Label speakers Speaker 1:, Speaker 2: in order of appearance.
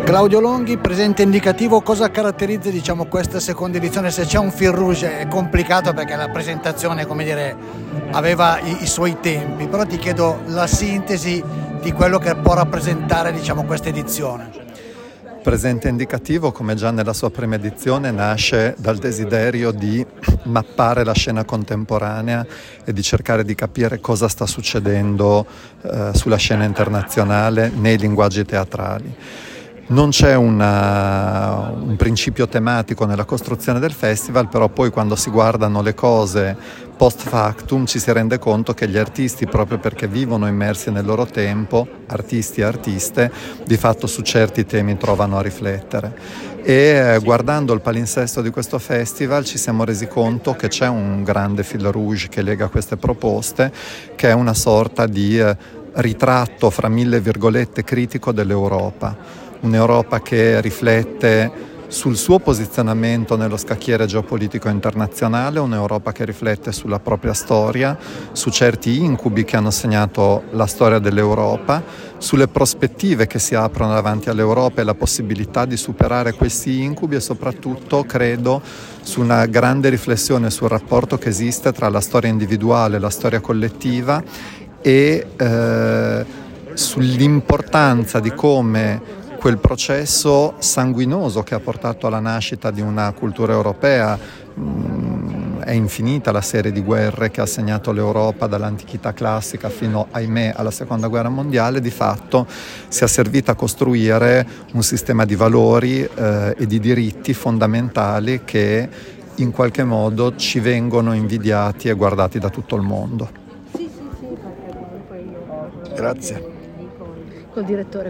Speaker 1: Claudio Longhi, presente indicativo, cosa caratterizza questa seconda edizione? Se c'è un fil rouge è complicato perché la presentazione, aveva i suoi tempi, però ti chiedo la sintesi di quello che può rappresentare questa edizione.
Speaker 2: Presente indicativo, come già nella sua prima edizione, nasce dal desiderio di mappare la scena contemporanea e di cercare di capire cosa sta succedendo sulla scena internazionale nei linguaggi teatrali. Non c'è un principio tematico nella costruzione del festival, però poi quando si guardano le cose post factum ci si rende conto che gli artisti, proprio perché vivono immersi nel loro tempo, artisti e artiste, di fatto su certi temi trovano a riflettere. E guardando il palinsesto di questo festival ci siamo resi conto che c'è un grande fil rouge che lega queste proposte, che è una sorta di ritratto, fra mille virgolette, critico dell'Europa. Un'Europa che riflette sul suo posizionamento nello scacchiere geopolitico internazionale, un'Europa che riflette sulla propria storia, su certi incubi che hanno segnato la storia dell'Europa, sulle prospettive che si aprono davanti all'Europa e la possibilità di superare questi incubi e soprattutto, credo, su una grande riflessione sul rapporto che esiste tra la storia individuale e la storia collettiva e sull'importanza di come quel processo sanguinoso che ha portato alla nascita di una cultura europea. È infinita la serie di guerre che ha segnato l'Europa dall'antichità classica fino, ahimè, alla seconda guerra mondiale. Di fatto si è servita a costruire un sistema di valori e di diritti fondamentali che in qualche modo ci vengono invidiati e guardati da tutto il mondo.
Speaker 1: Grazie.
Speaker 3: Col direttore.